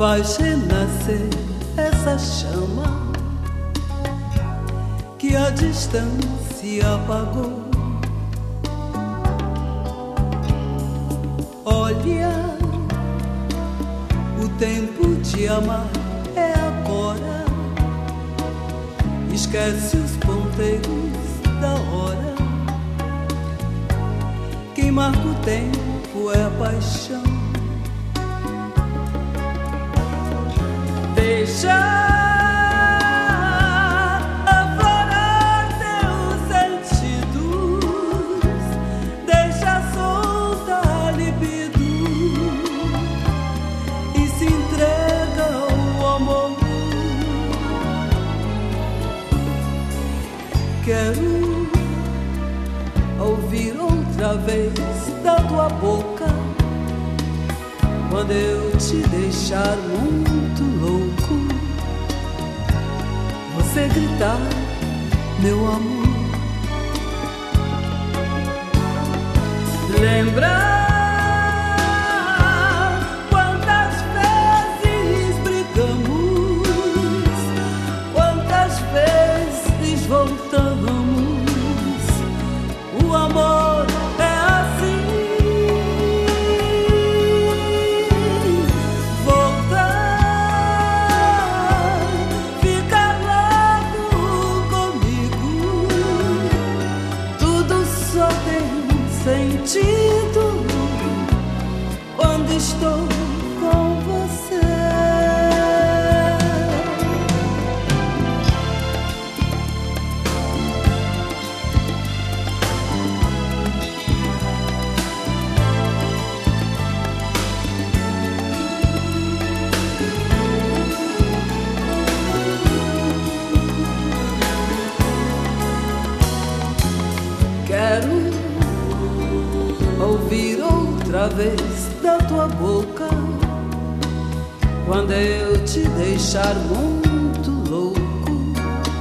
faz renascer essa chama que a distância apagou. Olha, o tempo de amar é agora. Esquece os ponteiros da hora. Quem marca o tempo é a paixão. Deixa aflorar teus sentidos, deixa solta a libido e se entrega ao amor. Quero ouvir outra vez da tua boca quando eu te deixar muito louco, você gritar, meu amor. Lembra quantas vezes brigamos, quantas vezes voltamos. O amor é assim. Sentido quando estou com você. Quero ouvir outra vez da tua boca quando eu te deixar muito louco,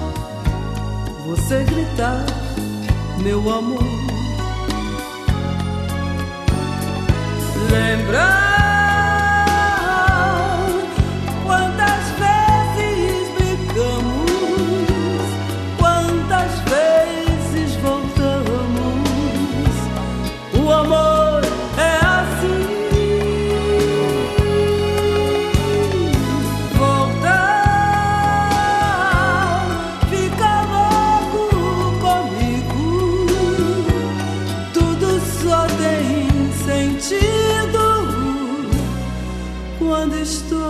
você gritar, meu amor. Lembra quantas vezes brigamos, quantas vezes voltamos. O amor é assim. Voltar, fica louco comigo. Tudo só tem sentido quando estou